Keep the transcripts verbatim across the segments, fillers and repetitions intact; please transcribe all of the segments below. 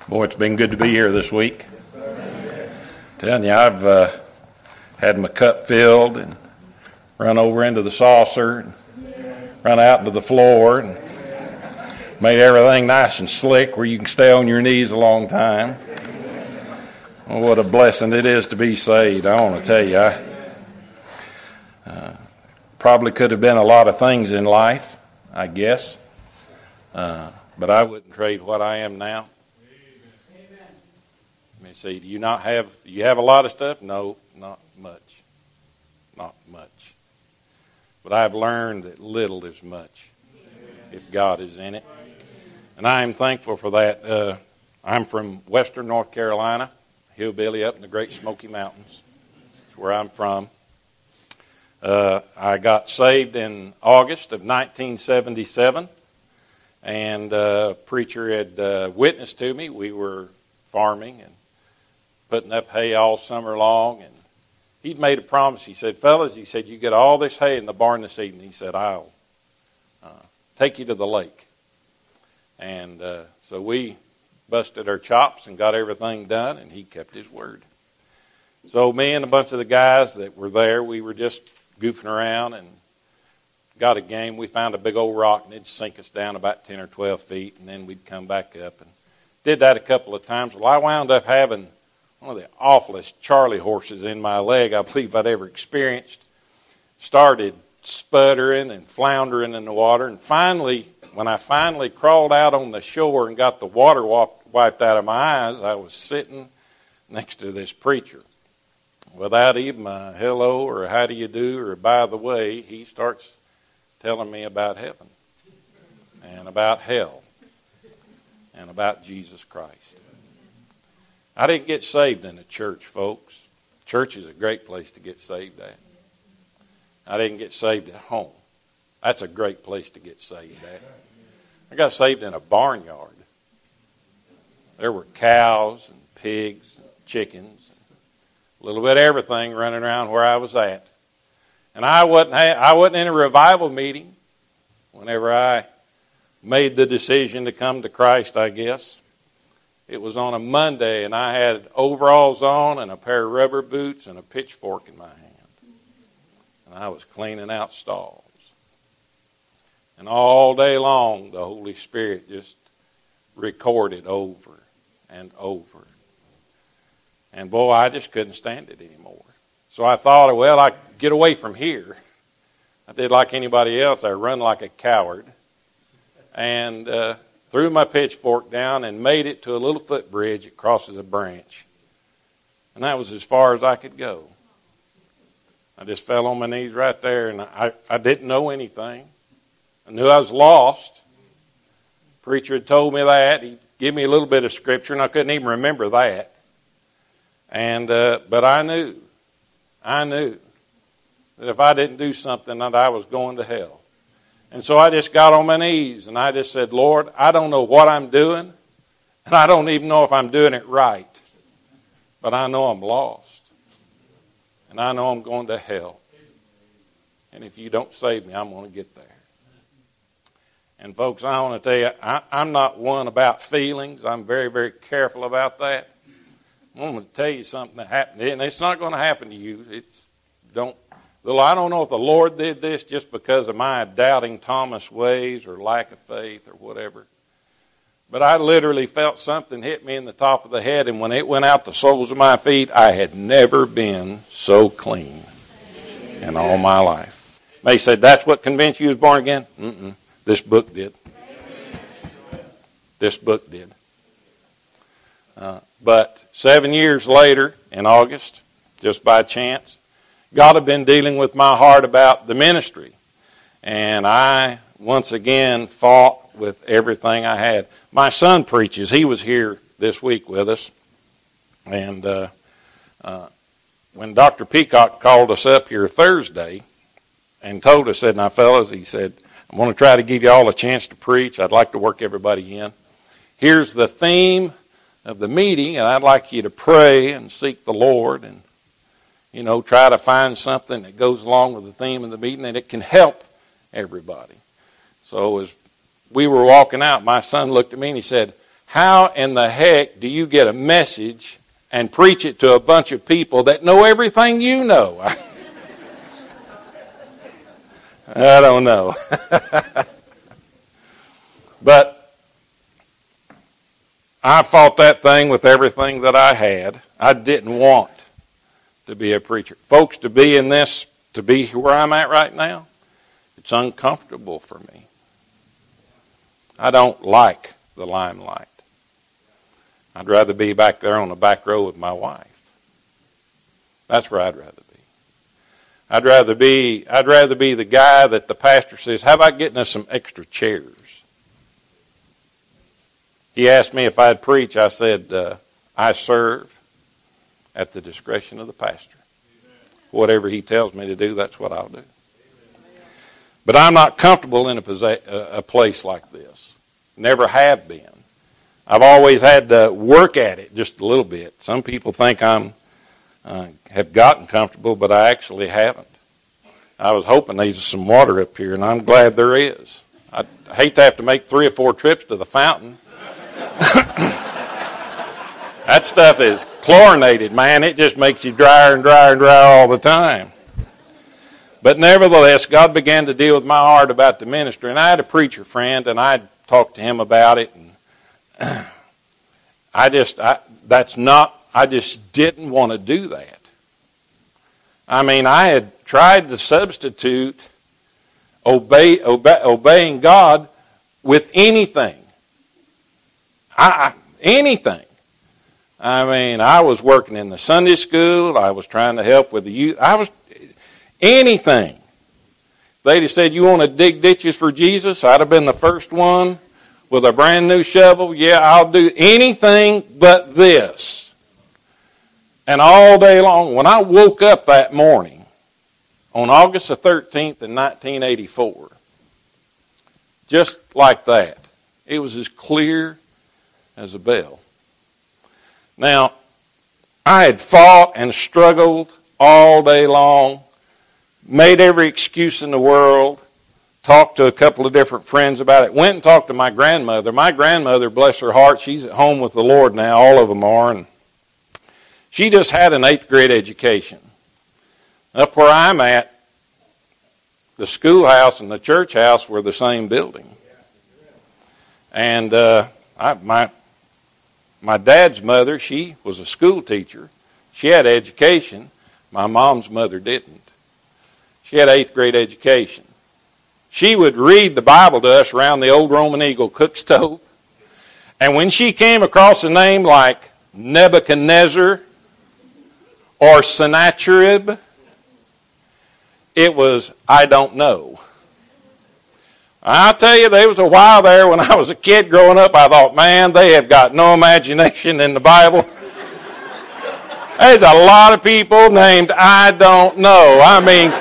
Boy, it's been good to be here this week. Telling you, I've uh, had my cup filled and run over into the saucer and run out into the floor and made everything nice and slick where you can stay on your knees a long time. Well, what a blessing it is to be saved. I want to tell you, I uh, probably could have been a lot of things in life, I guess, uh, but I wouldn't trade what I am now. Let me see, do you not have, do you have a lot of stuff? No, not much. Not much. But I've learned that little is much if God is in it. And I am thankful for that. Uh, I'm from western North Carolina, hillbilly up in the Great Smoky Mountains. That's where I'm from. Uh, I got saved in August of nineteen seventy-seven. And uh, a preacher had uh, witnessed to me. We were farming and putting up hay all summer long, and he'd made a promise. He said, fellas, he said, you get all this hay in the barn this evening. He said, I'll uh, take you to the lake. And uh, so we busted our chops and got everything done, and he kept his word. So me and a bunch of the guys that were there, we were just goofing around and got a game. We found a big old rock, and it'd sink us down about ten or twelve feet, and then we'd come back up. And did that a couple of times. Well, I wound up having one of the awfulest Charlie horses in my leg I believe I'd ever experienced. Started sputtering and floundering in the water. And finally, when I finally crawled out on the shore and got the water wiped out of my eyes, I was sitting next to this preacher. Without even a hello or a how do you do or a by the way, he starts telling me about heaven and about hell and about Jesus Christ. I didn't get saved in a church, folks. Church is a great place to get saved at. I didn't get saved at home. That's a great place to get saved at. I got saved in a barnyard. There were cows and pigs and chickens, a little bit of everything running around where I was at. And I wasn't, I wasn't in a revival meeting whenever I made the decision to come to Christ, I guess. It was on a Monday, and I had overalls on and a pair of rubber boots and a pitchfork in my hand. And I was cleaning out stalls. And all day long, the Holy Spirit just recorded over and over. And boy, I just couldn't stand it anymore. So I thought, well, I could get away from here. I did like anybody else. I run like a coward. And uh, threw my pitchfork down and made it to a little footbridge that crosses a branch. And that was as far as I could go. I just fell on my knees right there, and I, I didn't know anything. I knew I was lost. The preacher had told me that. He gave me a little bit of scripture, and I couldn't even remember that. And uh, but I knew, I knew that if I didn't do something, that I was going to hell. And so I just got on my knees and I just said, Lord, I don't know what I'm doing, and I don't even know if I'm doing it right, but I know I'm lost, and I know I'm going to hell. And if you don't save me, I'm going to get there. And folks, I want to tell you, I, I'm not one about feelings. I'm very, very careful about that. I'm going to tell you something that happened, and it's not going to happen to you. It's don't. Well, I don't know if the Lord did this just because of my doubting Thomas ways or lack of faith or whatever. But I literally felt something hit me in the top of the head, and when it went out the soles of my feet, I had never been so clean in all my life. They said, that's what convinced you was born again? Mm-mm. This book did. This book did. Uh, but seven years later, in August, just by chance, God had been dealing with my heart about the ministry. And I, once again, fought with everything I had. My son preaches. He was here this week with us. And uh, uh, when Doctor Peacock called us up here Thursday and told us, said, now, fellas, he said, I'm going to try to give you all a chance to preach. I'd like to work everybody in. Here's the theme of the meeting, and I'd like you to pray and seek the Lord and You know, try to find something that goes along with the theme of the meeting and it can help everybody. So as we were walking out, my son looked at me and he said, how in the heck do you get a message and preach it to a bunch of people that know everything you know? I don't know. But I fought that thing with everything that I had. I didn't want to be a preacher. Folks, to be in this, to be where I'm at right now, it's uncomfortable for me. I don't like the limelight. I'd rather be back there on the back row with my wife. That's where I'd rather be. I'd rather be, I'd rather be the guy that the pastor says, how about getting us some extra chairs? He asked me if I'd preach. I said, uh, I serve at the discretion of the pastor. Whatever he tells me to do, that's what I'll do. But I'm not comfortable in a, posa- a place like this. Never have been. I've always had to work at it just a little bit. Some people think I'm uh, have gotten comfortable, but I actually haven't. I was hoping there was some water up here, and I'm glad there is. I hate to have to make three or four trips to the fountain. That stuff is chlorinated, man. It just makes you drier and drier and drier all the time. But nevertheless, God began to deal with my heart about the ministry. And I had a preacher friend, and I talked to him about it. And I just, I, that's not, I just didn't want to do that. I mean, I had tried to substitute obey, obey, obeying God with anything. I, I, anything. I mean, I was working in the Sunday school. I was trying to help with the youth. I was, anything. They'd have said, you want to dig ditches for Jesus? I'd have been the first one with a brand new shovel. Yeah, I'll do anything but this. And all day long, when I woke up that morning on August the thirteenth in nineteen eighty-four, just like that, it was as clear as a bell. Now, I had fought and struggled all day long, made every excuse in the world, talked to a couple of different friends about it, went and talked to my grandmother. My grandmother, bless her heart, she's at home with the Lord now, all of them are, and she just had an eighth grade education. Up where I'm at, the schoolhouse and the church house were the same building. And uh, I, my my dad's mother, she was a school teacher. She had education. My mom's mother didn't. She had eighth grade education. She would read the Bible to us around the old Roman Eagle cook stove. And when she came across a name like Nebuchadnezzar or Sennacherib, it was, I don't know. I'll tell you, there was a while there when I was a kid growing up, I thought, man, they have got no imagination in the Bible. There's a lot of people named I don't know. I mean,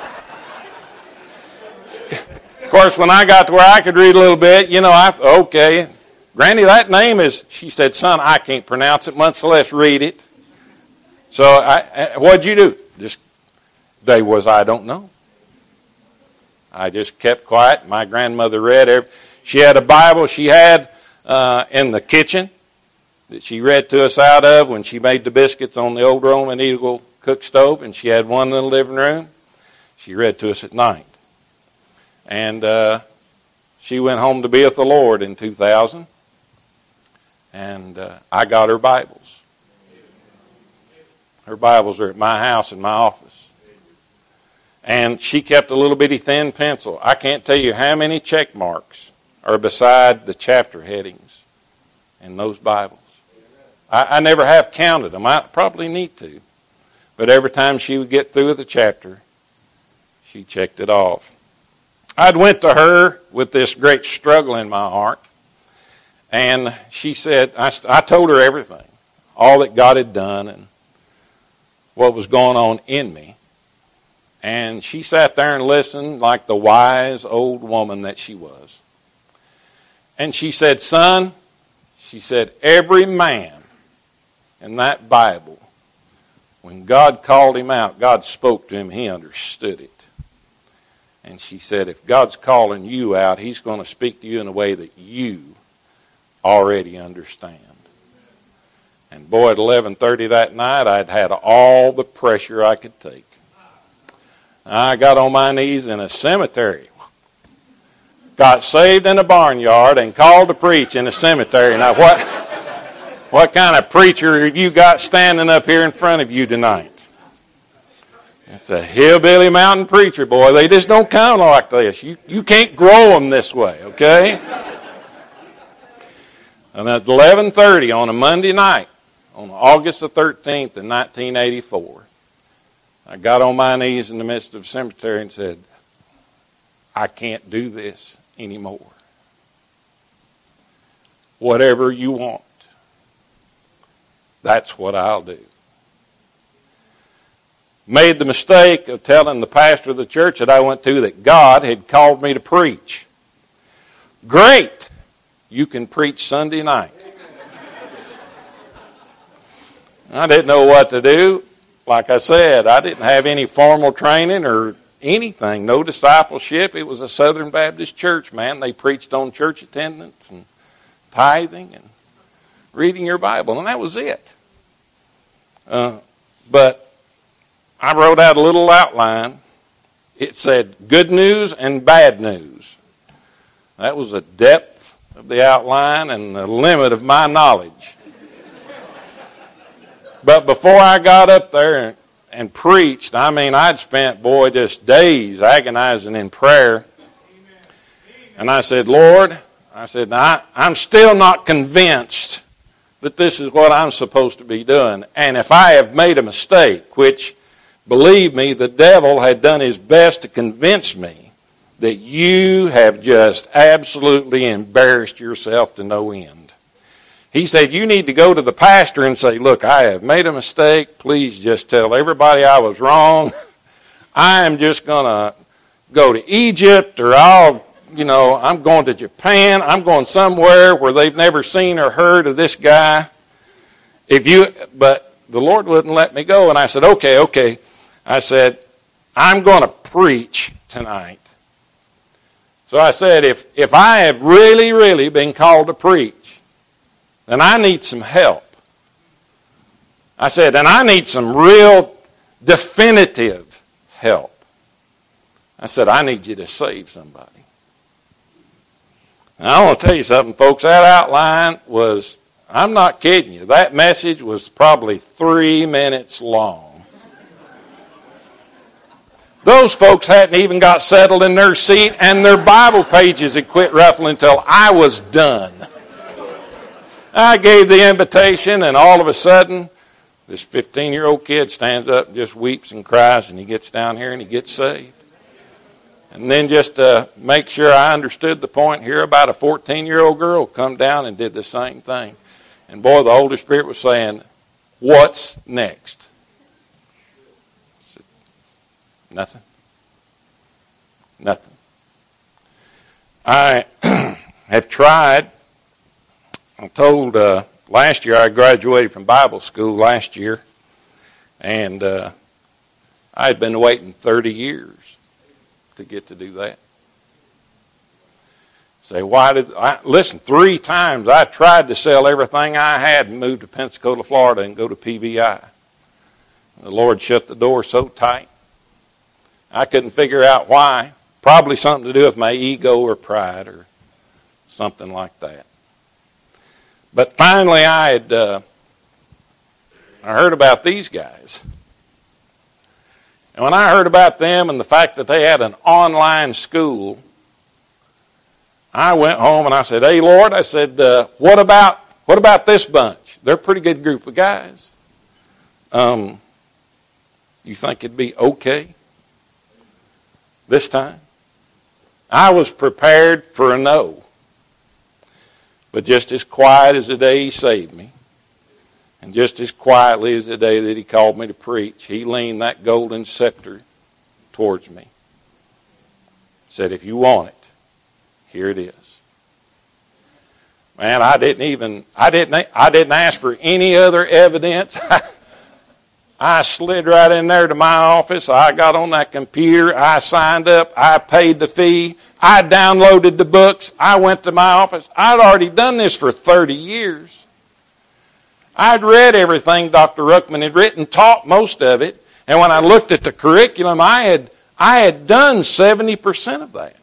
of course, when I got to where I could read a little bit, you know, I thought, okay, Granny, that name is, she said, son, I can't pronounce it, much less read it. So I, what'd you do? Just, they was, I don't know. I just kept quiet. My grandmother read. Every, she had a Bible she had uh, in the kitchen that she read to us out of when she made the biscuits on the old Roman Eagle cook stove, and she had one in the living room. She read to us at night. And uh, she went home to be with the Lord in two thousand, and uh, I got her Bibles. Her Bibles are at my house in my office. And she kept a little bitty thin pencil. I can't tell you how many check marks are beside the chapter headings in those Bibles. I, I never have counted them. I probably need to. But every time she would get through with the chapter, she checked it off. I'd went to her with this great struggle in my heart. And she said, I, I told her everything. All that God had done and what was going on in me. And she sat there and listened like the wise old woman that she was. And she said, son, she said, every man in that Bible, when God called him out, God spoke to him, he understood it. And she said, if God's calling you out, he's going to speak to you in a way that you already understand. And boy, at eleven thirty that night, I'd had all the pressure I could take. I got on my knees in a cemetery, got saved in a barnyard, and called to preach in a cemetery. Now, what, what kind of preacher have you got standing up here in front of you tonight? It's a hillbilly mountain preacher, boy. They just don't come like this. You, you can't grow them this way, okay? And at eleven thirty on a Monday night, on August the thirteenth in nineteen eighty-four, I got on my knees in the midst of the cemetery and said, I can't do this anymore. Whatever you want, that's what I'll do. Made the mistake of telling the pastor of the church that I went to that God had called me to preach. Great! You can preach Sunday night. I didn't know what to do. Like I said, I didn't have any formal training or anything, no discipleship. It was a Southern Baptist church, man. They preached on church attendance and tithing and reading your Bible, and that was it. Uh, but I wrote out a little outline. It said good news and bad news. That was the depth of the outline and the limit of my knowledge. But before I got up there and, and preached, I mean, I'd spent, boy, just days agonizing in prayer. And I said, Lord, I said, I, I'm still not convinced that this is what I'm supposed to be doing. And if I have made a mistake, which, believe me, the devil had done his best to convince me that you have just absolutely embarrassed yourself to no end. He said, you need to go to the pastor and say, look, I have made a mistake. Please just tell everybody I was wrong. I am just going to go to Egypt, or I'll, you know, I'm going to Japan. I'm going somewhere where they've never seen or heard of this guy. If you, but the Lord wouldn't let me go. And I said, okay, okay. I said, I'm going to preach tonight. So I said, if, if I have really, really been called to preach, then I need some help. I said, and I need some real definitive help. I said, I need you to save somebody. Now, I want to tell you something, folks. That outline was, I'm not kidding you, that message was probably three minutes long. Those folks hadn't even got settled in their seat, and their Bible pages had quit ruffling until I was done. I gave the invitation, and all of a sudden, this fifteen-year-old kid stands up and just weeps and cries, and he gets down here and he gets saved. And then just to make sure I understood the point here, about a fourteen-year-old girl come down and did the same thing. And boy, the Holy Spirit was saying, what's next? I said, nothing. Nothing. I have tried. I told uh, last year I graduated from Bible school last year, and uh, I had been waiting thirty years to get to do that. Say, why did I listen? Three times I tried to sell everything I had and move to Pensacola, Florida, and go to P B I. The Lord shut the door so tight. I couldn't figure out why. Probably something to do with my ego or pride or something like that. But finally, I had uh, I heard about these guys. And when I heard about them and the fact that they had an online school, I went home and I said, hey, Lord, I said, uh, what about what about this bunch? They're a pretty good group of guys. Um, you think it'd be okay this time? I was prepared for a no. But just as quiet as the day he saved me, and just as quietly as the day that he called me to preach, he leaned that golden scepter towards me. Said, if you want it, here it is. Man, I didn't even, I didn't, I didn't ask for any other evidence. I slid right in there to my office. I got on that computer. I signed up. I paid the fee. I downloaded the books. I went to my office. I'd already done this for thirty years. I'd read everything Doctor Ruckman had written, taught most of it. And when I looked at the curriculum, I had, I had done seventy percent of that.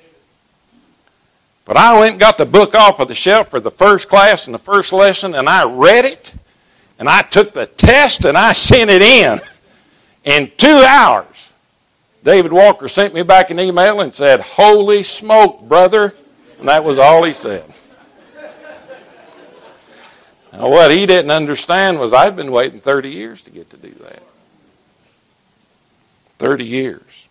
But I went and got the book off of the shelf for the first class and the first lesson, and I read it. And I took the test and I sent it in. In two hours, David Walker sent me back an email and said, "Holy smoke, brother." And that was all he said. Now, what he didn't understand was I'd been waiting thirty years to get to do that. thirty years.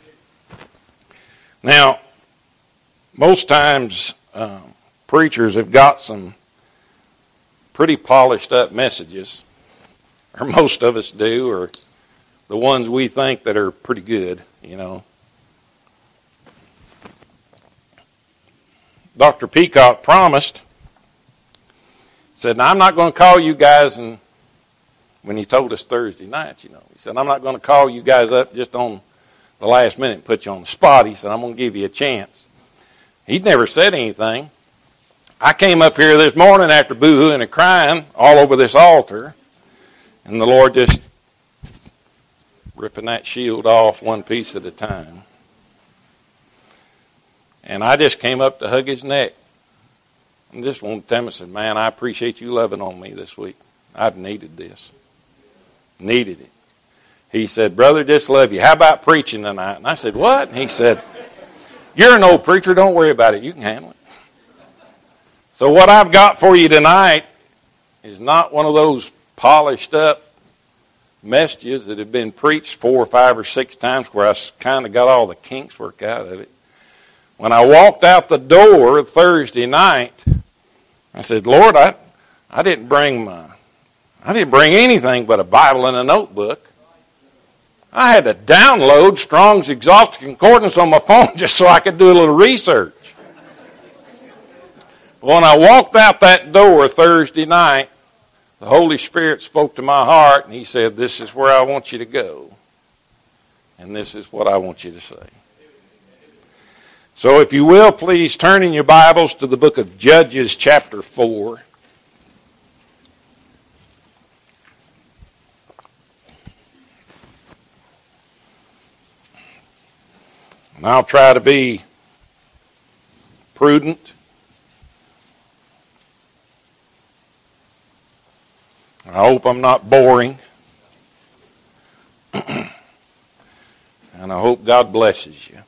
Now, most times um, preachers have got some pretty polished up messages, or most of us do, or the ones we think that are pretty good, you know. Doctor Peacock promised, said, "Now I'm not going to call you guys," and when he told us Thursday night, you know, he said, "I'm not going to call you guys up just on the last minute and put you on the spot." He said, "I'm going to give you a chance." He'd never said anything. I came up here this morning after boo-hooing and crying all over this altar, and the Lord just ripping that shield off one piece at a time. And I just came up to hug his neck. And just wanted to tell him, I said, "Man, I appreciate you loving on me this week. I've needed this. Needed it." He said, "Brother, just love you. How about preaching tonight?" And I said, "What?" And he said, "You're an old preacher. Don't worry about it. You can handle it." So what I've got for you tonight is not one of those polished up messages that have been preached four or five or six times where I kind of got all the kinks worked out of it. When I walked out the door Thursday night, I said, "Lord, I, I didn't bring my, I didn't bring anything but a Bible and a notebook. I had to download Strong's Exhaustive Concordance on my phone just so I could do a little research." When I walked out that door Thursday night, the Holy Spirit spoke to my heart, and he said, "This is where I want you to go, and this is what I want you to say." So if you will, please turn in your Bibles to the book of Judges chapter four. And I'll try to be prudent. I hope I'm not boring. And I hope God blesses you.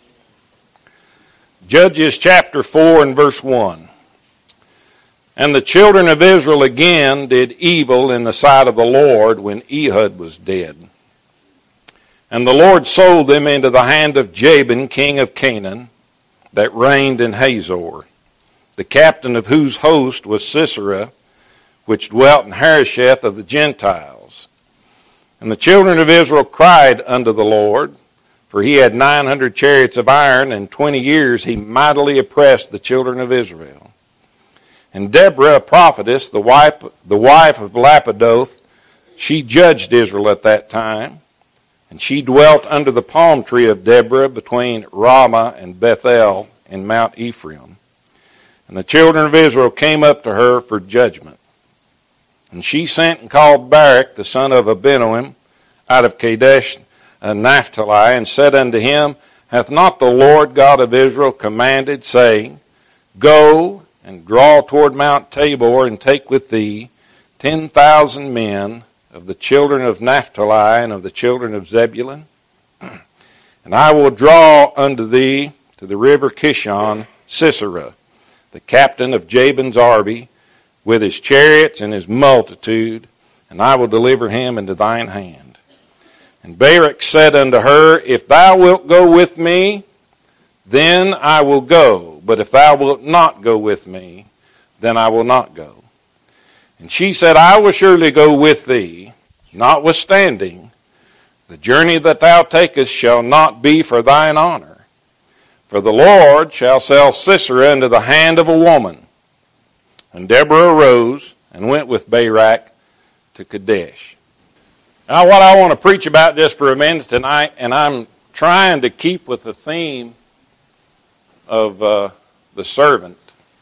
Judges chapter four and verse one. "And the children of Israel again did evil in the sight of the Lord when Ehud was dead. And the Lord sold them into the hand of Jabin, king of Canaan, that reigned in Hazor, the captain of whose host was Sisera, which dwelt in Harosheth of the Gentiles. And the children of Israel cried unto the Lord, for he had nine hundred chariots of iron, and twenty years he mightily oppressed the children of Israel. And Deborah, a prophetess, the wife, the wife of Lapidoth, she judged Israel at that time. And she dwelt under the palm tree of Deborah between Ramah and Bethel in Mount Ephraim. And the children of Israel came up to her for judgment. And she sent and called Barak, the son of Abinoam, out of Kadesh and Naphtali, and said unto him, Hath not the Lord God of Israel commanded, saying, Go and draw toward Mount Tabor, and take with thee ten thousand men of the children of Naphtali and of the children of Zebulun? And I will draw unto thee to the river Kishon Sisera, the captain of Jabin's army, with his chariots and his multitude, and I will deliver him into thine hand. And Barak said unto her, If thou wilt go with me, then I will go. But if thou wilt not go with me, then I will not go. And she said, I will surely go with thee, notwithstanding, the journey that thou takest shall not be for thine honor. For the Lord shall sell Sisera into the hand of a woman. And Deborah arose and went with Barak to Kadesh. Now, what I want to preach about just for a minute tonight, and I'm trying to keep with the theme of uh, the servant,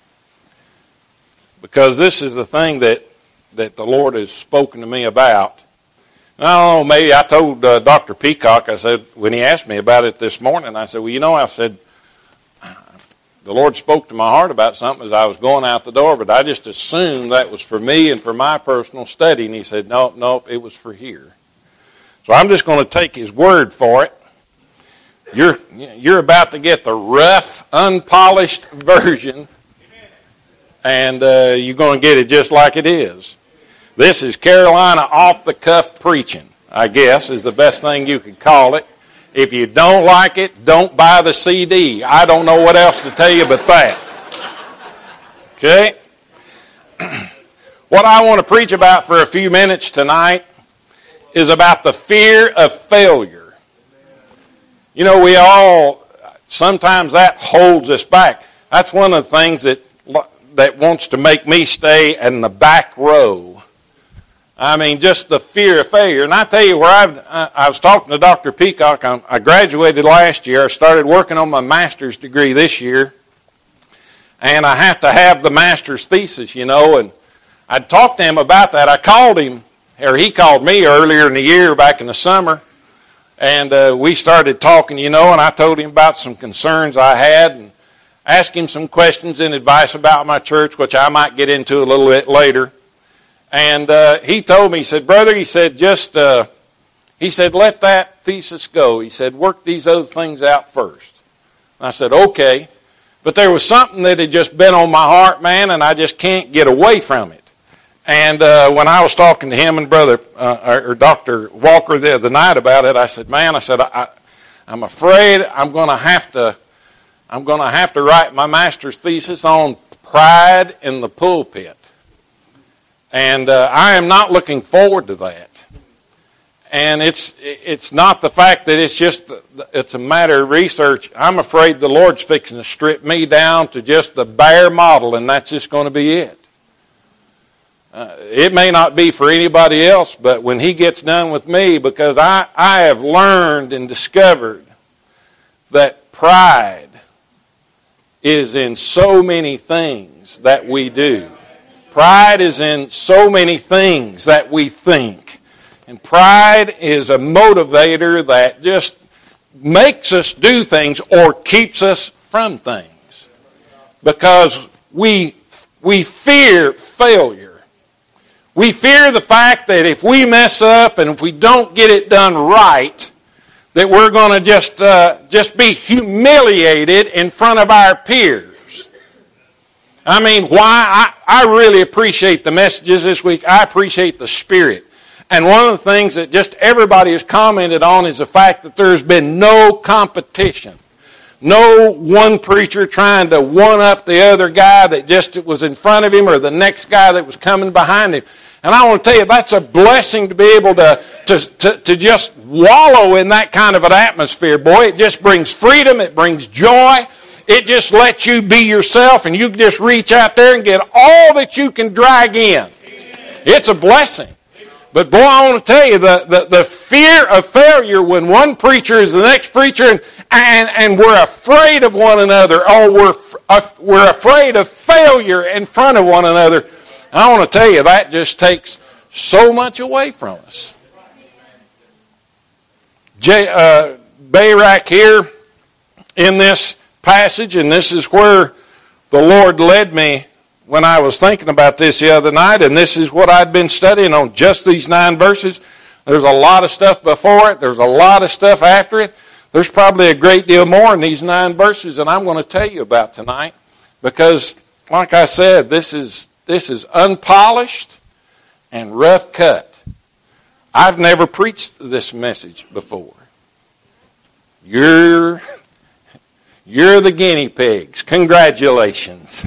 because this is the thing that, that the Lord has spoken to me about. And I don't know, maybe I told uh, Doctor Peacock, I said, when he asked me about it this morning, I said, well, you know, I said, the Lord spoke to my heart about something as I was going out the door, but I just assumed that was for me and for my personal study. And he said, no, no, it was for here. So I'm just going to take his word for it. You're, you're about to get the rough, unpolished version, and uh, you're going to get it just like it is. This is Carolina off-the-cuff preaching, I guess, is the best thing you could call it. If you don't like it, don't buy the C D. I don't know what else to tell you but that. Okay? What I want to preach about for a few minutes tonight is about the fear of failure. You know, we all, sometimes that holds us back. That's one of the things that, that wants to make me stay in the back row. I mean, just the fear of failure. And I tell you, where I've, I, I was talking to Doctor Peacock. I, I graduated last year. I started working on my master's degree this year. And I have to have the master's thesis, you know. And I talked to him about that. I called him, or he called me earlier in the year, back in the summer. And uh, we started talking, you know, and I told him about some concerns I had and asked him some questions and advice about my church, which I might get into a little bit later. And uh, he told me, he said, brother, he said, just, uh, he said, let that thesis go. He said, work these other things out first. And I said, okay. But there was something that had just been on my heart, man, and I just can't get away from it. And uh, when I was talking to him and brother, uh, or Doctor Walker the other night about it, I said, man, I said, I, I'm afraid I'm going to have to, I'm going to have to write my master's thesis on pride in the pulpit. And uh, I am not looking forward to that. And it's it's not the fact that it's just, it's a matter of research. I'm afraid the Lord's fixing to strip me down to just the bare model, and that's just going to be it. Uh, it may not be for anybody else, but when he gets done with me, because I, I have learned and discovered that pride is in so many things that we do. Pride is in so many things that we think. And pride is a motivator that just makes us do things or keeps us from things. Because we, we fear failure. We fear the fact that if we mess up and if we don't get it done right, that we're going to just, uh, just be humiliated in front of our peers. I mean, why? I, I really appreciate the messages this week. I appreciate the spirit. And one of the things that just everybody has commented on is the fact that there's been no competition. No one preacher trying to one-up the other guy that just was in front of him or the next guy that was coming behind him. And I want to tell you, that's a blessing to be able to, to, to, to just wallow in that kind of an atmosphere, boy. It just brings freedom. It brings joy. It just lets you be yourself, and you can just reach out there and get all that you can drag in. It's a blessing. But boy, I want to tell you, the, the, the fear of failure when one preacher is the next preacher, and, and, and we're afraid of one another, or we're, uh, we're afraid of failure in front of one another, I want to tell you, that just takes so much away from us. J, uh, Barak here in this passage, and this is where the Lord led me when I was thinking about this the other night, and this is what I'd been studying on, just these nine verses. There's a lot of stuff before it. There's a lot of stuff after it. There's probably a great deal more in these nine verses that I'm going to tell you about tonight, because, like I said, this is this is unpolished and rough cut. I've never preached this message before. You're You're the guinea pigs. Congratulations.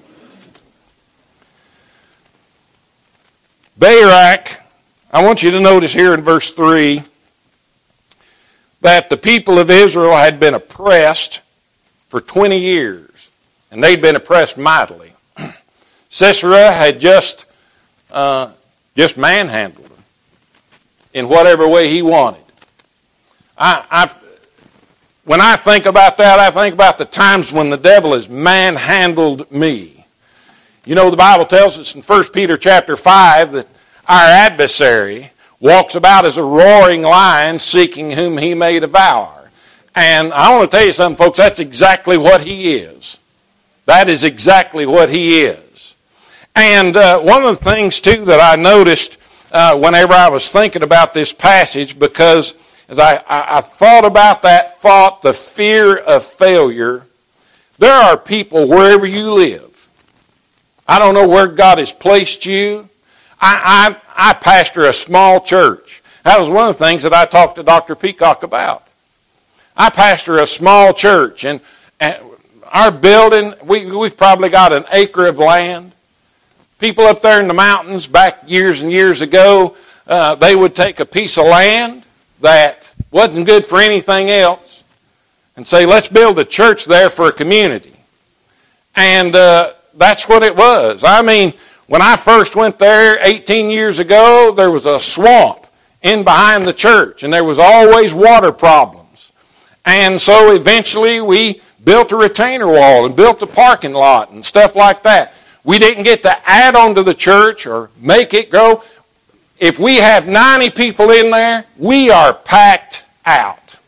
Barak, I want you to notice here in verse three that the people of Israel had been oppressed for twenty years, and they'd been oppressed mightily. Sisera had just uh, just manhandled them in whatever way he wanted. I, I, when I think about that, I think about the times when the devil has manhandled me. You know, the Bible tells us in First Peter chapter five that our adversary walks about as a roaring lion seeking whom he may devour. And I want to tell you something, folks, that's exactly what he is. That is exactly what he is. And uh, one of the things, too, that I noticed uh, whenever I was thinking about this passage, because as I, I, I thought about that thought, the fear of failure, there are people wherever you live. I don't know where God has placed you. I, I, I pastor a small church. That was one of the things that I talked to Doctor Peacock about. I pastor a small church, and, and our building, we, we've probably got an acre of land. People up there in the mountains back years and years ago, uh, they would take a piece of land that wasn't good for anything else and say, let's build a church there for a community. And uh, that's what it was. I mean, when I first went there eighteen years ago, there was a swamp in behind the church, and there was always water problems. And so eventually we built a retainer wall and built a parking lot and stuff like that. We didn't get to add on to the church or make it grow. If we have ninety people in there, we are packed out.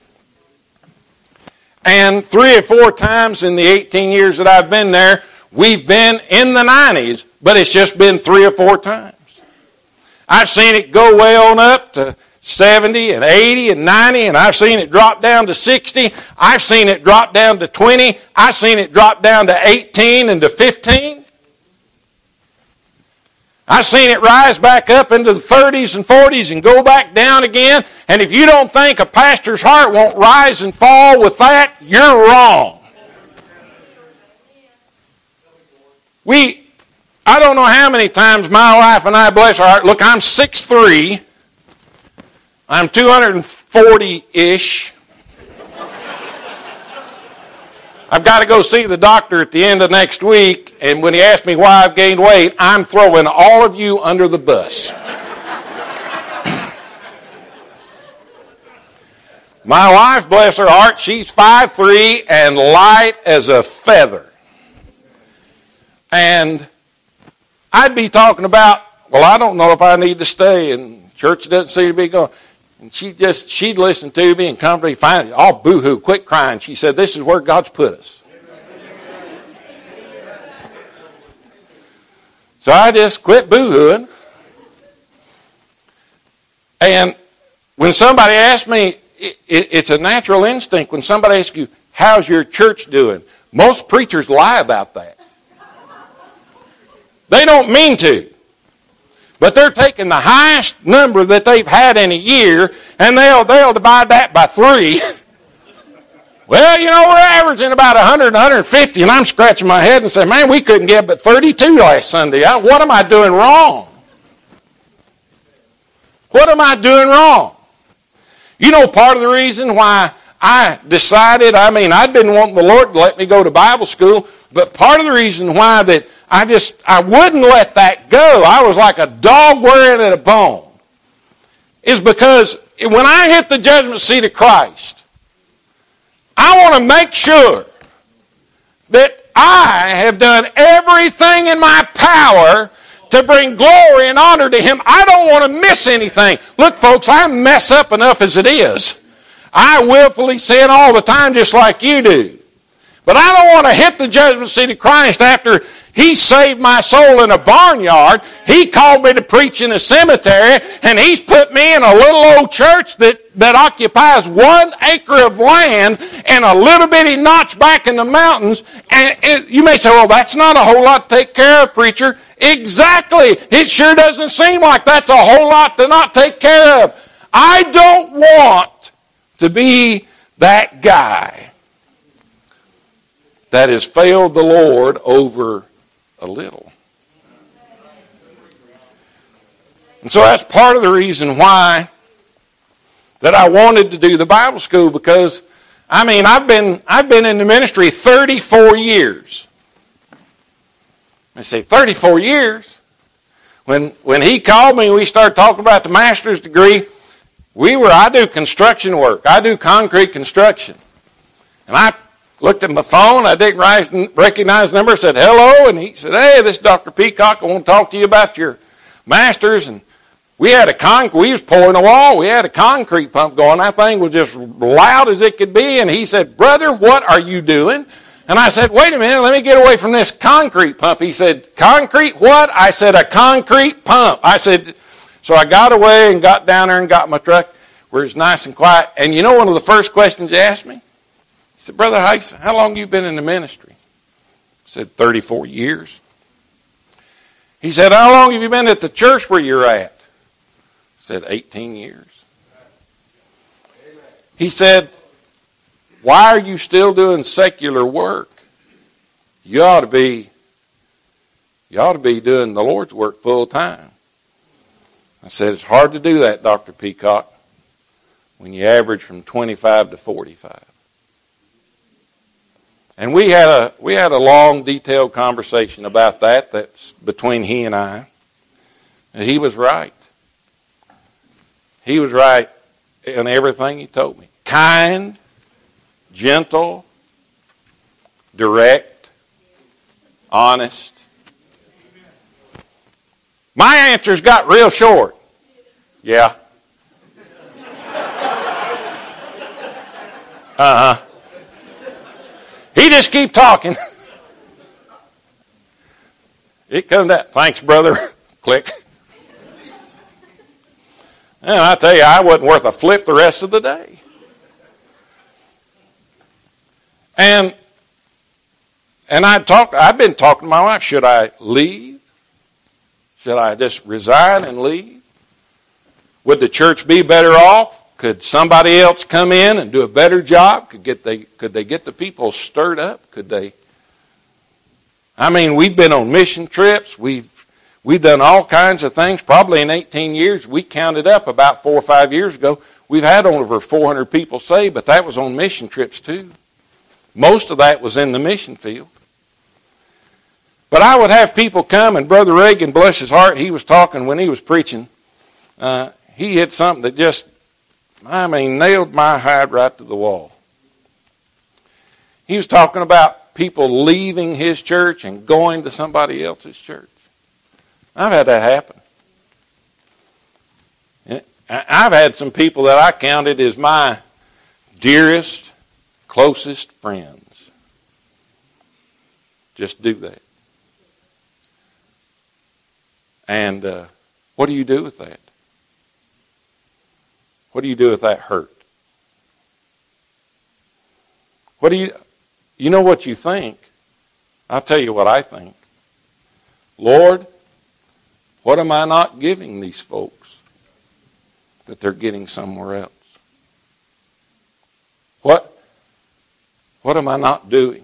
And three or four times in the eighteen years that I've been there, we've been in the nineties, but it's just been three or four times. I've seen it go way on up to seventy and eighty and ninety, and I've seen it drop down to sixty. I've seen it drop down to twenty. I've seen it drop down to eighteen and to fifteen. I've seen it rise back up into the thirties and forties and go back down again. And if you don't think a pastor's heart won't rise and fall with that, you're wrong. We, I don't know how many times my wife and I, bless our heart, look, I'm six foot three. I'm two hundred forty-ish. I've got to go see the doctor at the end of next week, and when he asks me why I've gained weight, I'm throwing all of you under the bus. My wife, bless her heart, she's five foot three and light as a feather. And I'd be talking about, well, I don't know if I need to stay, and church doesn't seem to be going. And she just, she'd listen to me and come to me, finally, all boo-hoo, quit crying. She said, this is where God's put us. So I just quit boo-hooing. And when somebody asks me, it, it, it's a natural instinct. When somebody asks you, how's your church doing? Most preachers lie about that. They don't mean to. But they're taking the highest number that they've had in a year, and they'll, they'll divide that by three. Well, you know, we're averaging about one hundred, one hundred fifty, and I'm scratching my head and saying, man, we couldn't get but thirty-two last Sunday. I, what am I doing wrong? What am I doing wrong? You know, part of the reason why I decided, I mean, I'd been wanting the Lord to let me go to Bible school, but part of the reason why that I just, I wouldn't let that go, I was like a dog wearing at a bone, is because when I hit the judgment seat of Christ, I want to make sure that I have done everything in my power to bring glory and honor to Him. I don't want to miss anything. Look, folks, I mess up enough as it is. I willfully sin all the time just like you do. But I don't want to hit the judgment seat of Christ after He saved my soul in a barnyard. He called me to preach in a cemetery, and He's put me in a little old church that, that occupies one acre of land and a little bitty notch back in the mountains. And it, you may say, well, that's not a whole lot to take care of, preacher. Exactly. It sure doesn't seem like that's a whole lot to not take care of. I don't want to be that guy that has failed the Lord over a little. And so that's part of the reason why that I wanted to do the Bible school, because, I mean, I've been I've been in the ministry thirty-four years. I say thirty-four years. When when he called me, we started talking about the master's degree. we were, I do construction work. I do concrete construction. And I looked at my phone. I didn't recognize the number. I said, hello. And he said, hey, this is Doctor Peacock. I want to talk to you about your master's. And we had a con- we was pouring a wall. We had a concrete pump going. That thing was just loud as it could be. And he said, brother, what are you doing? And I said, wait a minute, let me get away from this concrete pump. He said, concrete what? I said, a concrete pump. I said, so I got away and got down there and got my truck where it's nice and quiet. And you know one of the first questions he asked me? He said, Brother Heiss, how long have you been in the ministry? I said, thirty-four years. He said, how long have you been at the church where you're at? I said, eighteen years. He said, why are you still doing secular work? You ought to be, you ought to be doing the Lord's work full time. I said, it's hard to do that, Doctor Peacock, when you average from twenty-five to forty-five. And we had a we had a long, detailed conversation about that. That's between he and I. And he was right. He was right in everything he told me. Kind, gentle, direct, honest. My answers got real short. Yeah. Uh-huh. He just keep talking. It comes out. Thanks, brother. Click. And I tell you, I wasn't worth a flip the rest of the day. And and I talked. I've been talking to my wife. Should I leave? Should I just resign and leave? Would the church be better off? Could somebody else come in and do a better job? Could get they could they get the people stirred up? Could they? I mean, we've been on mission trips. We've we've done all kinds of things. Probably in eighteen years, we counted up about four or five years ago. We've had over four hundred people saved, but that was on mission trips too. Most of that was in the mission field. But I would have people come, and Brother Reagan, bless his heart, he was talking when he was preaching. Uh, he had something that just, I mean, nailed my hide right to the wall. He was talking about people leaving his church and going to somebody else's church. I've had that happen. I've had some people that I counted as my dearest, closest friends just do that. And uh, what do you do with that? What do you do with that hurt? What do you, you know what you think? I'll tell you what I think. Lord, what am I not giving these folks that they're getting somewhere else? What, what am I not doing?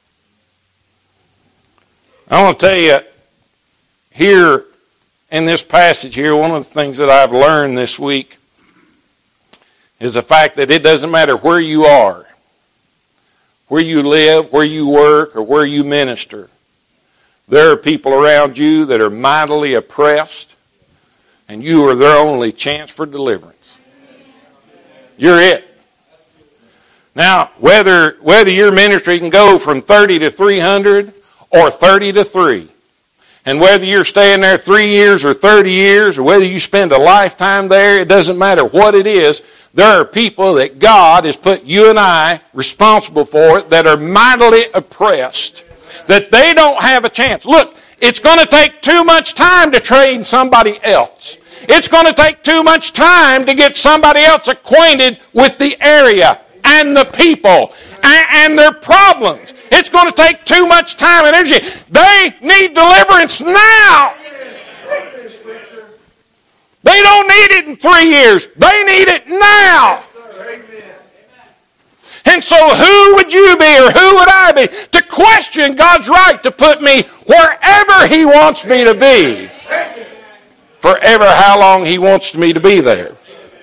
I want to tell you, here in this passage here, one of the things that I've learned this week is the fact that it doesn't matter where you are, where you live, where you work, or where you minister. There are people around you that are mightily oppressed, and you are their only chance for deliverance. You're it. Now, whether whether your ministry can go from thirty to three hundred or thirty to three, and whether you're staying there three years or thirty years, or whether you spend a lifetime there, it doesn't matter what it is. There are people that God has put you and I responsible for that are mightily oppressed, that they don't have a chance. Look, it's going to take too much time to train somebody else. It's going to take too much time to get somebody else acquainted with the area and the people and, and their problems. It's going to take too much time and energy. They need deliverance now. They don't need it in three years. They need it now. And so who would you be, or who would I be, to question God's right to put me wherever He wants me to be? Forever, how long He wants me to be there.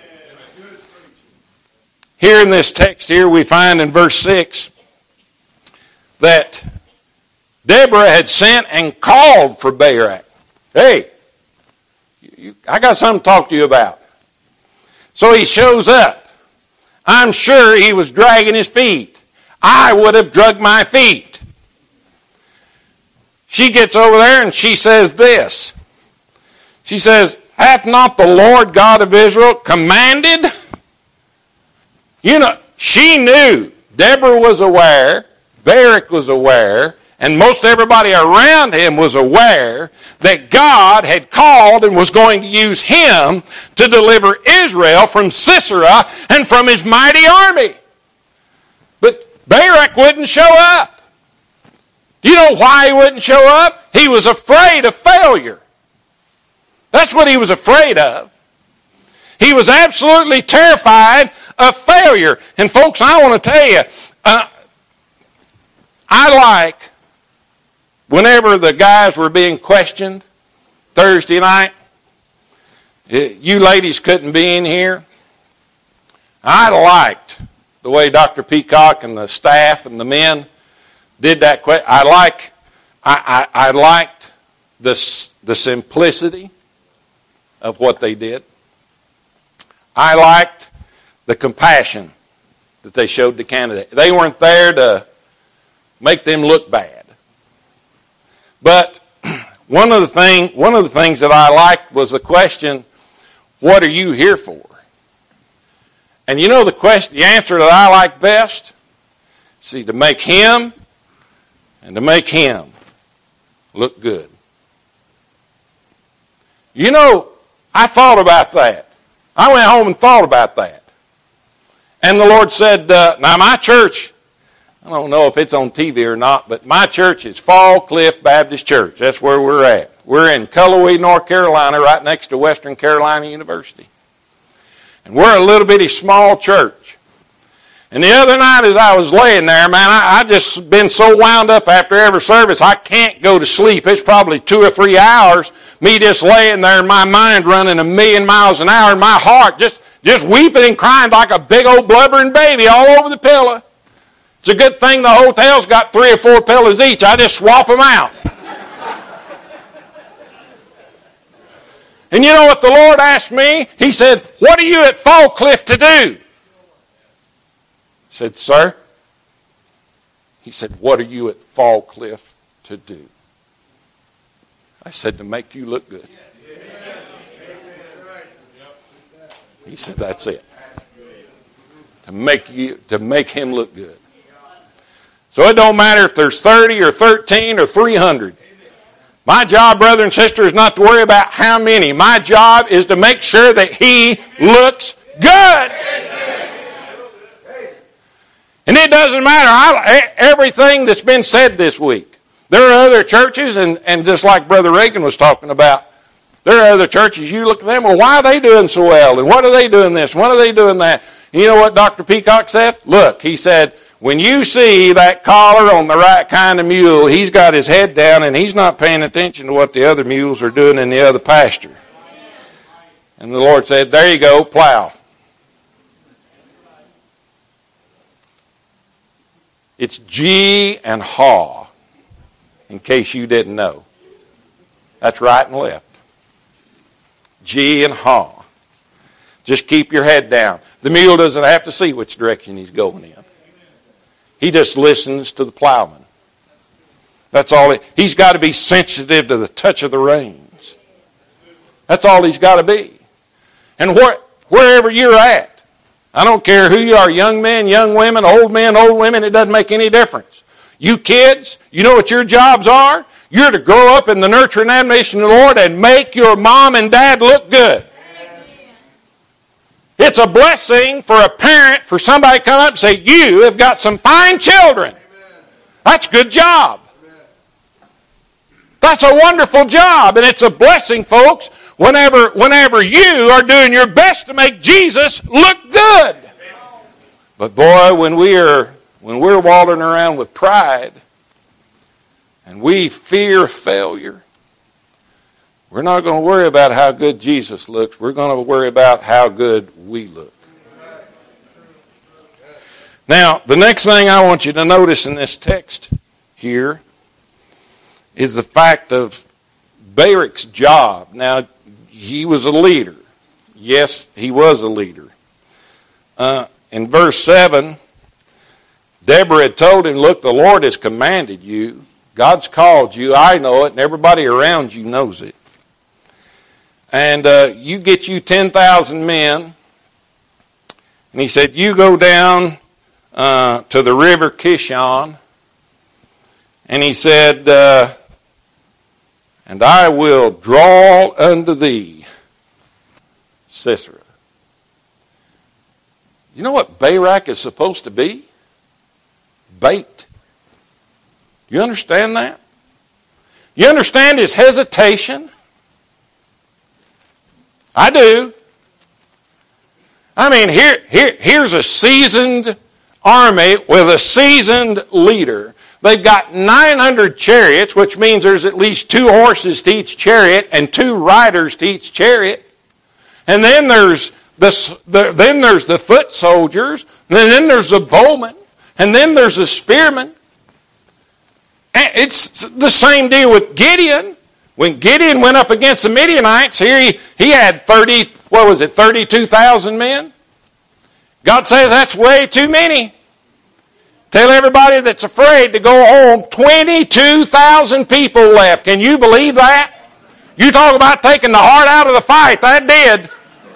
Here in this text here, we find in verse six that Deborah had sent and called for Barak. Hey, you, I got something to talk to you about. So he shows up. I'm sure he was dragging his feet. I would have dragged my feet. She gets over there and she says this. She says, hath not the Lord God of Israel commanded? You know, she knew. Deborah was aware. Barak was aware. And most everybody around him was aware that God had called and was going to use him to deliver Israel from Sisera and from his mighty army. But Barak wouldn't show up. Do you know why he wouldn't show up? He was afraid of failure. That's what he was afraid of. He was absolutely terrified of failure. And folks, I want to tell you, uh, I like, whenever the guys were being questioned Thursday night, you ladies couldn't be in here. I liked the way Doctor Peacock and the staff and the men did that question. I like, I, I, I liked the, the simplicity of what they did. I liked the compassion that they showed the candidate. They weren't there to make them look bad. But one of the thing, one of the things that I liked was the question, what are you here for? And you know the question, the answer that I like best? See, to make him and to make him look good. You know, I thought about that. I went home and thought about that. And the Lord said, uh, now my church, I don't know if it's on T V or not, but my church is Fall Cliff Baptist Church. That's where we're at. We're in Cullowhee, North Carolina, right next to Western Carolina University. And we're a little bitty small church. And the other night as I was laying there, man, I, I just been so wound up after every service, I can't go to sleep. It's probably two or three hours, me just laying there and my mind running a million miles an hour and my heart just, just weeping and crying like a big old blubbering baby all over the pillow. It's a good thing the hotel's got three or four pillows each. I just swap them out. And you know what the Lord asked me? He said, what are you at Fall Cliff to do? I said, sir? He said, what are you at Fall Cliff to do? I said, to make you look good. He said, that's it. To make you, to make him look good. So it don't matter if there's thirty or thirteen or three hundred. My job, brother and sister, is not to worry about how many. My job is to make sure that he looks good. And it doesn't matter. I, everything that's been said this week. There are other churches, and, and just like Brother Reagan was talking about, there are other churches, you look at them, well, why are they doing so well? And what are they doing this? What are they doing that? And you know what Doctor Peacock said? Look, he said, when you see that collar on the right kind of mule, he's got his head down and he's not paying attention to what the other mules are doing in the other pasture. And the Lord said, there you go, plow. It's G and haw, in case you didn't know. That's right and left. G and haw. Just keep your head down. The mule doesn't have to see which direction he's going in. He just listens to the plowman. That's all. He, he's got to be sensitive to the touch of the reins. That's all he's got to be. And where, wherever you're at, I don't care who you are, young men, young women, old men, old women, it doesn't make any difference. You kids, you know what your jobs are? You're to grow up in the nurture and admonition of the Lord and make your mom and dad look good. It's a blessing for a parent, for somebody to come up and say, you have got some fine children. That's a good job. That's a wonderful job. And it's a blessing, folks, whenever, whenever you are doing your best to make Jesus look good. But boy, when we are, when we're wandering around with pride and we fear failure, we're not going to worry about how good Jesus looks. We're going to worry about how good we look. Now, the next thing I want you to notice in this text here is the fact of Barak's job. Now, he was a leader. yes, he was a leader. Uh, in verse seven, Deborah had told him, look, the Lord has commanded you. God's called you. I know it, and everybody around you knows it. And uh, you get you ten thousand men. And he said, you go down uh, to the river Kishon. And he said, uh, and I will draw unto thee Sisera. You know what Barak is supposed to be? Bait. You understand that? You understand his hesitation? I do. I mean, here, here, here's a seasoned army with a seasoned leader. They've got nine hundred chariots, which means there's at least two horses to each chariot and two riders to each chariot. And then there's the, the then there's the foot soldiers, and then there's the bowmen, and then there's the spearmen. And it's the same deal with Gideon. When Gideon went up against the Midianites, here he, he had thirty, what was it, thirty-two thousand men? God says that's way too many. Tell everybody that's afraid to go home, twenty-two thousand people left. Can you believe that? You talk about taking the heart out of the fight. That did.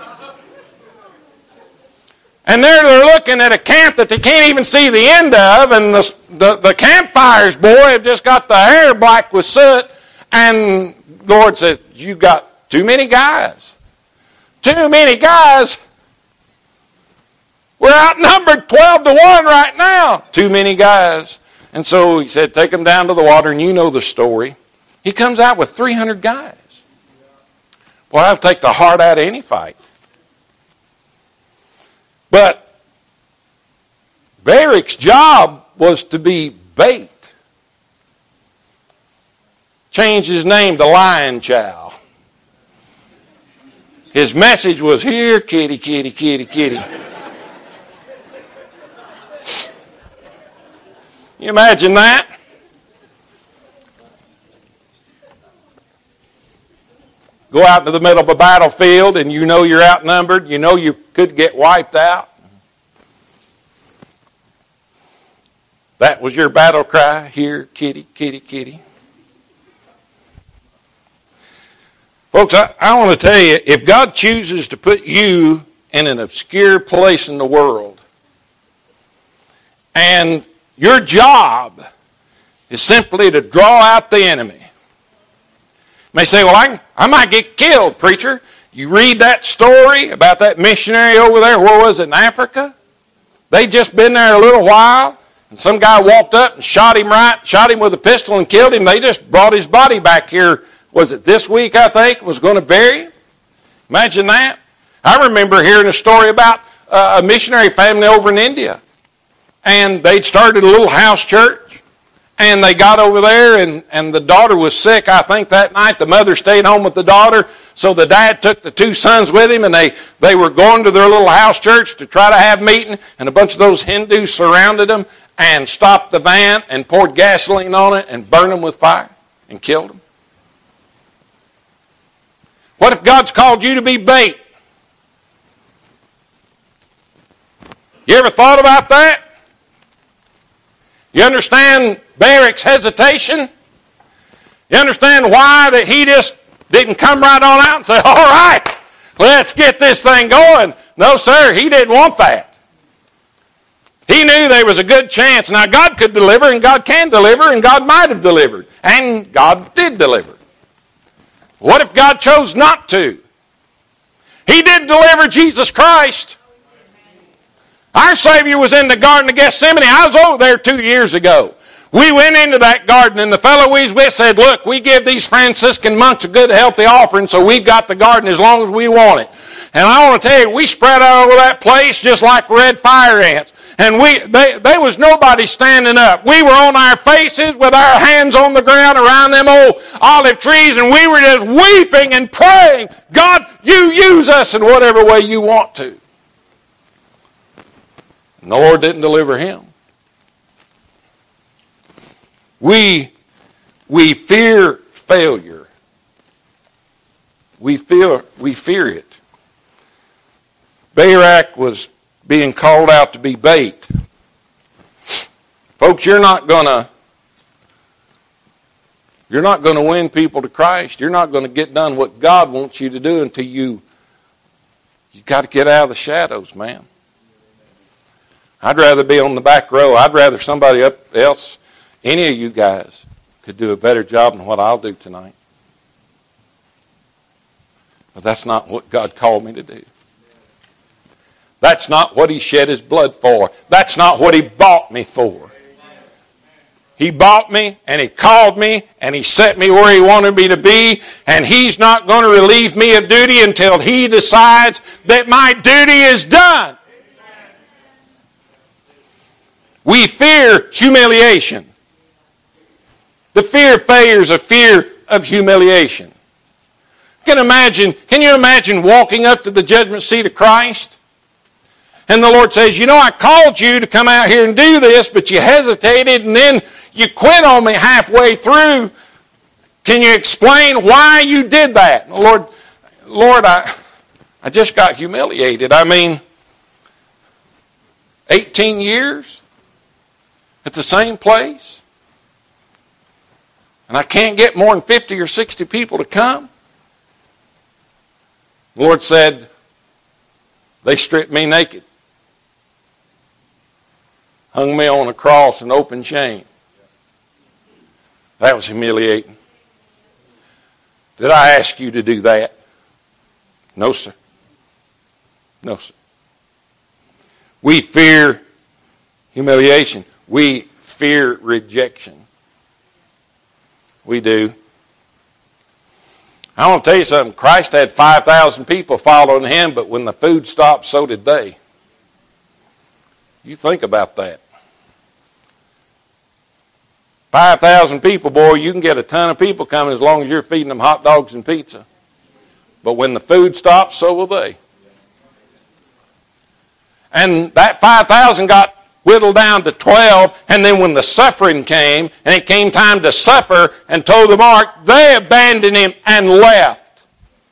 And there they're looking at a camp that they can't even see the end of, and the, the, the campfires, boy, have just got the hair black with soot. And the Lord says, you got too many guys. Too many guys. We're outnumbered twelve to one right now. Too many guys. And so he said, take them down to the water, and you know the story. He comes out with three hundred guys. Well, that'll take the heart out of any fight. But Barak's job was to be bait. Changed his name to Lion Chow. His message was, here, kitty, kitty, kitty, kitty. You imagine that? Go out into the middle of a battlefield and you know you're outnumbered. You know you could get wiped out. That was your battle cry. Here, kitty, kitty, kitty. Folks, I, I want to tell you, if God chooses to put you in an obscure place in the world, and your job is simply to draw out the enemy. You may say, well, I, I might get killed, preacher. You read that story about that missionary over there, where was it, in Africa? They'd just been there a little while, and some guy walked up and shot him right, shot him with a pistol and killed him. They just brought his body back here, was it this week, I think, was going to bury him? Imagine that. I remember hearing a story about uh, a missionary family over in India. And they'd started a little house church. And they got over there, and, and the daughter was sick, I think, that night. The mother stayed home with the daughter. So the dad took the two sons with him, and they, they were going to their little house church to try to have meeting. And a bunch of those Hindus surrounded them and stopped the van and poured gasoline on it and burned them with fire and killed them. What if God's called you to be bait? You ever thought about that? You understand Barak's hesitation? You understand why that he just didn't come right on out and say, all right, let's get this thing going. No, sir, he didn't want that. He knew there was a good chance. Now, God could deliver, and God can deliver, and God might have delivered. And God did deliver. What if God chose not to? He did deliver Jesus Christ. Our Savior was in the Garden of Gethsemane. I was over there two years ago. We went into that garden, and the fellow we was with said, look, we give these Franciscan monks a good, healthy offering, so we've got the garden as long as we want it. And I want to tell you, we spread out over that place just like red fire ants. And we, they, there was nobody standing up. We were on our faces with our hands on the ground around them old olive trees, and we were just weeping and praying, God, you use us in whatever way you want to. And the Lord didn't deliver him. We, we fear failure. We fear, we fear it. Barak was being called out to be bait. Folks, you're not going to you're not going to win people to Christ. You're not going to get done what God wants you to do until you you got to get out of the shadows, man. I'd rather be on the back row. I'd rather somebody else, any of you guys, could do a better job than what I'll do tonight. But that's not what God called me to do. That's not what He shed His blood for. That's not what He bought me for. He bought me, and He called me, and He set me where He wanted me to be, and He's not going to relieve me of duty until He decides that my duty is done. We fear humiliation. The fear of failure is a fear of humiliation. Can imagine, can you imagine walking up to the judgment seat of Christ? And the Lord says, you know, I called you to come out here and do this, but you hesitated and then you quit on me halfway through. Can you explain why you did that? Lord, Lord, I, I just got humiliated. I mean, eighteen years at the same place, and I can't get more than fifty or sixty people to come. The Lord said, they stripped me naked, hung me on a cross in open shame. That was humiliating. Did I ask you to do that? No, sir. No, sir. We fear humiliation. We fear rejection. We do. I want to tell you something. Christ had five thousand people following Him, but when the food stopped, so did they. You think about that. five thousand people, boy, you can get a ton of people coming as long as you're feeding them hot dogs and pizza. But when the food stops, so will they. And that five thousand got whittled down to twelve, and then when the suffering came, and it came time to suffer and toe the mark, they abandoned Him and left.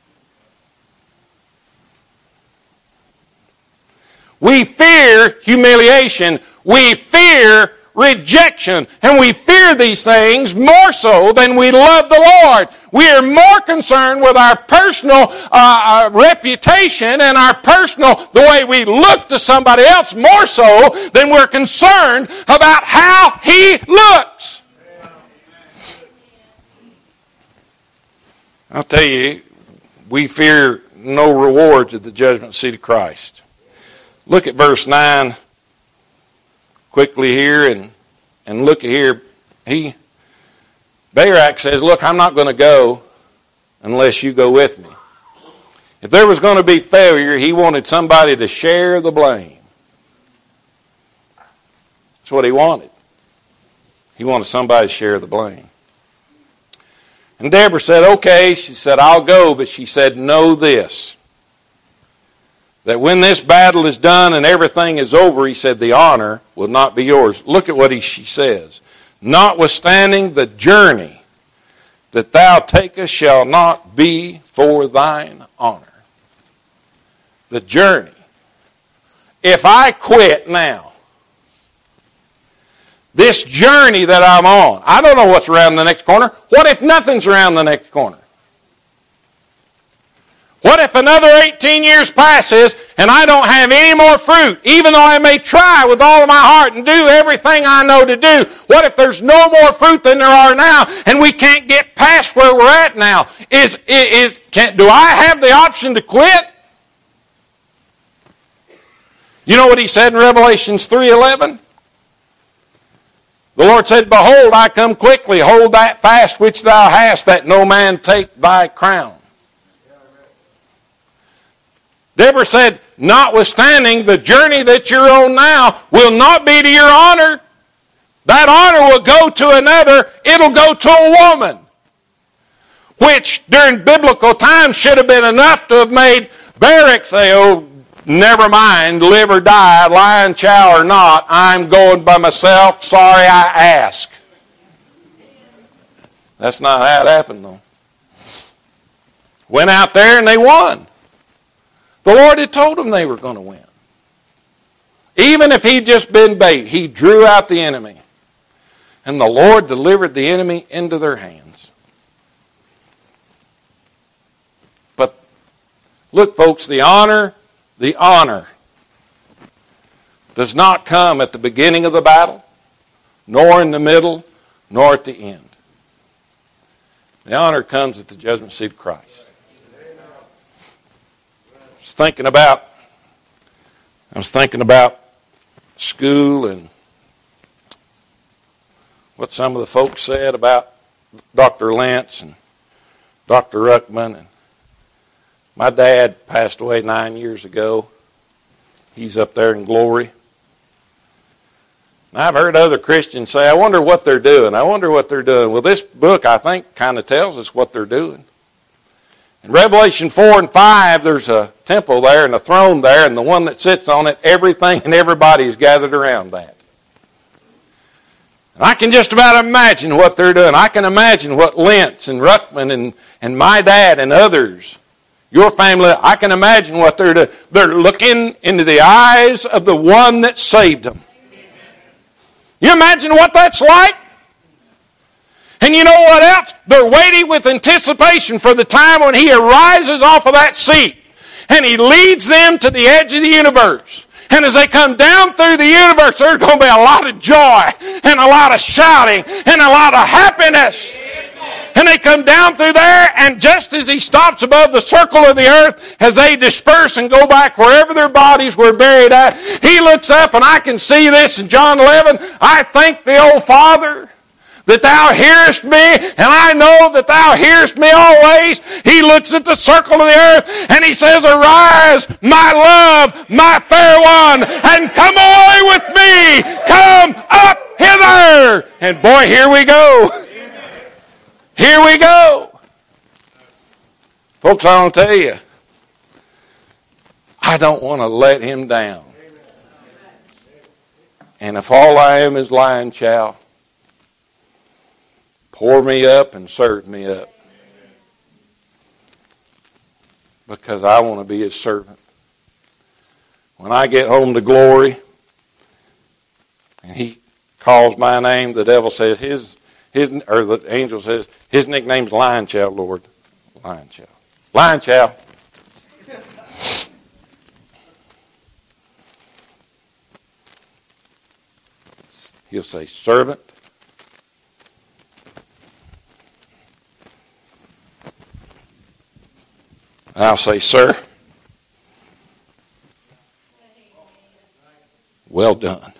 We fear humiliation. We fear rejection. And we fear these things more so than we love the Lord. We are more concerned with our personal uh, uh, reputation and our personal, the way we look to somebody else, more so than we're concerned about how he looks. I'll tell you, we fear no rewards at the judgment seat of Christ. Look at verse nine quickly here, and, and look at here. He, Barak says, look, I'm not going to go unless you go with me. If there was going to be failure, he wanted somebody to share the blame. That's what he wanted. He wanted somebody to share the blame. And Deborah said, okay. She said, I'll go. But she said, know this, that when this battle is done and everything is over, he said, the honor will not be yours. Look at what he, she says. Notwithstanding the journey that thou takest shall not be for thine honor. The journey. If I quit now, this journey that I'm on, I don't know what's around the next corner. What if nothing's around the next corner? What if another eighteen years passes and I don't have any more fruit, even though I may try with all of my heart and do everything I know to do? What if there's no more fruit than there are now and we can't get past where we're at now? Is, is, can, do I have the option to quit? You know what he said in Revelation three eleven? The Lord said, behold, I come quickly. Hold that fast which thou hast, that no man take thy crown. Deborah said, notwithstanding, the journey that you're on now will not be to your honor. That honor will go to another. It'll go to a woman. Which, during biblical times, should have been enough to have made Barak say, oh, never mind, live or die, lion, chow or not, I'm going by myself. Sorry I asked. That's not how it happened, though. Went out there and they won. The Lord had told them they were going to win. Even if he'd just been bait, he drew out the enemy. And the Lord delivered the enemy into their hands. But look, folks, the honor, the honor does not come at the beginning of the battle, nor in the middle, nor at the end. The honor comes at the judgment seat of Christ. I was thinking about, I was thinking about school and what some of the folks said about Doctor Lentz and Doctor Ruckman. And my dad passed away nine years ago. He's up there in glory. And I've heard other Christians say, I wonder what they're doing. I wonder what they're doing. Well, this book, I think, kind of tells us what they're doing. In Revelation four and five, there's a temple there and a throne there, and the one that sits on it, everything and everybody is gathered around that. And I can just about imagine what they're doing. I can imagine what Lentz and Ruckman and, and my dad and others, your family, I can imagine what they're doing. They're looking into the eyes of the one that saved them. You imagine what that's like? And you know what else? They're waiting with anticipation for the time when he arises off of that seat and he leads them to the edge of the universe. And as they come down through the universe, there's going to be a lot of joy and a lot of shouting and a lot of happiness. And they come down through there, and just as he stops above the circle of the earth, as they disperse and go back wherever their bodies were buried at, he looks up, and I can see this in John eleven. I thank thee, O Father, that thou hearest me, and I know that thou hearest me always. He looks at the circle of the earth, and he says, arise, my love, my fair one, and come away with me. Come up hither. And boy, here we go. Here we go. Folks, I want to tell you, I don't want to let him down. And if all I am is lion chow, pour me up and serve me up. Because I want to be his servant. When I get home to glory, and he calls my name, the devil says his His, or the angel says, his nickname's Lion Chow, Lord. Lion Chow. Lion Chow. He'll say, servant. And I'll say, sir. Well done.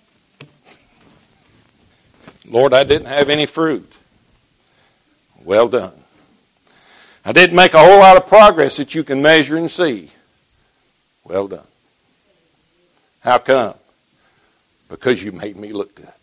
Lord, I didn't have any fruit. Well done. I didn't make a whole lot of progress that you can measure and see. Well done. How come? Because you made me look good.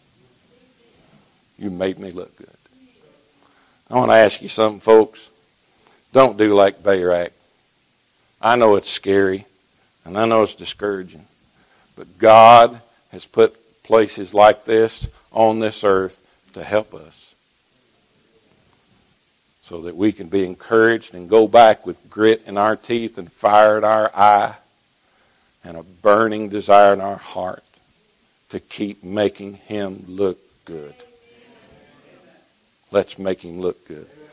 You made me look good. I want to ask you something, folks. Don't do like Barak. I know it's scary, and I know it's discouraging, but God has put places like this on this earth to help us so that we can be encouraged and go back with grit in our teeth and fire in our eye and a burning desire in our heart to keep making him look good. Let's make him look good.